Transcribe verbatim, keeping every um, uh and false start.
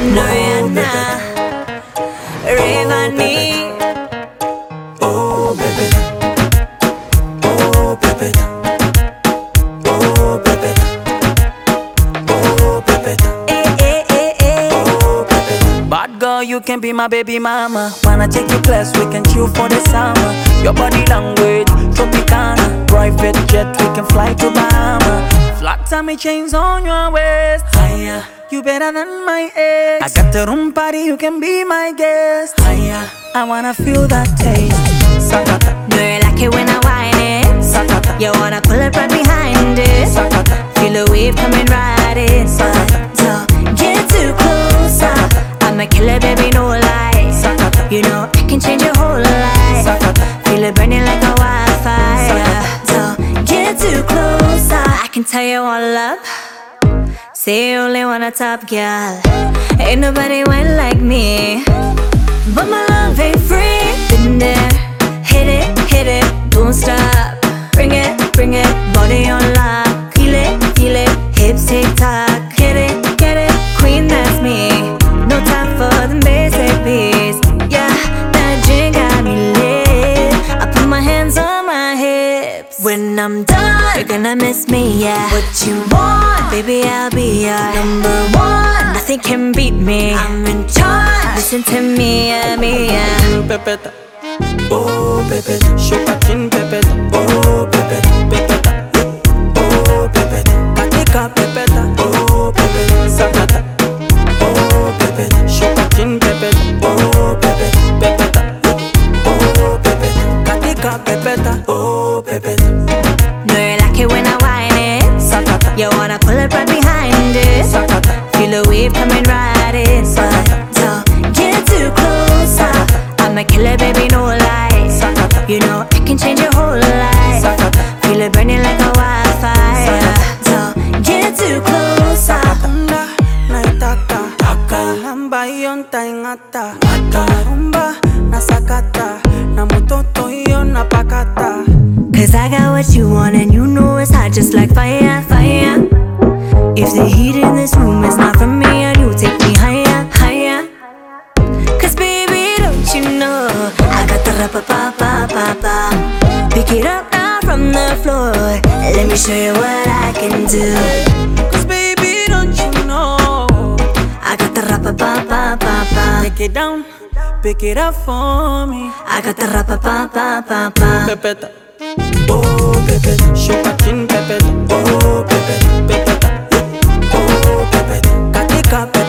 Rihanna, Rayvanny. Oh, baby. Oh, baby. Oh, baby. Oh, baby. Eh, eh, eh, eh. Oh, baby. Bad girl, you can be my baby mama. Wanna take you class, we can chill for the summer. Your body language, Tropicana. Private jet, we can fly to Bahama. Flat tummy chains on your waist. Higher, you better than my ex. I got the room party, you can be my guest. Higher, I wanna feel that taste. Sakata, Know you like it when I whine it. sakata, You wanna pull up right behind it. sakata, Feel the wave coming right in. But don't get too close. uh, I'm a killer, baby, no lie. sakata, You know I can change your whole life. sakata. Feel it burning like a wildfire. Don't get too close. uh, I can tell you all up. Say you only want a top girl. Ain't nobody went like me. But my love ain't free. Been there, hit it, hit it, don't stop. Bring it, bring it, body on lock. Feel it, feel it, hips tick tock. Get it, get it, queen, that's me. No time for the basic beats. Yeah, that drink got me lit. I put my hands on my hips. When I'm done, you're gonna miss me, yeah. What you want, baby, I'll be your number one. Nothing can beat me, I'm in charge. Listen to me, yeah, me, yeah. Pepeta, oh pepeta, shukachin pepeta, oh pepeta, pepeta, oh pepeta, katika pepeta, oh pepeta, sakata, oh pepeta, shukachin pepeta, oh pepeta, pepeta, oh pepeta, katika pepeta, oh pepeta, Know you like it when I whine it. sakata, You wanna pull it right behind it. sakata, Feel the wave coming right in. But don't get too close. uh, I'm a killer, baby, no lie. sakata, You know I can change your whole life. sakata, Feel it burning like a wildfire. Don't get too close. uh, sakatanda, naitaka, taka, lamba iyon taingata, ata, rumba, nasakata, na mutoto iyon napakata. Cause I got what you want and you know it's hot just like fire, fire. If the heat in this room is not from me and you take me higher, higher. Cause baby, don't you know I got the ra-pa-pa-pa-pa-pa. Pick it up now from the floor. Let me show you what I can do. Cause baby, don't you know, I got the ra-pa-pa-pa-pa-pa. take it down, pick it up for me. I got the ra-pa-pa-pa-pa-pa. Pepeta, oh pepeta, shukachin pepeta, oh pepeta, pepeta, oh pepeta, katika pepeta.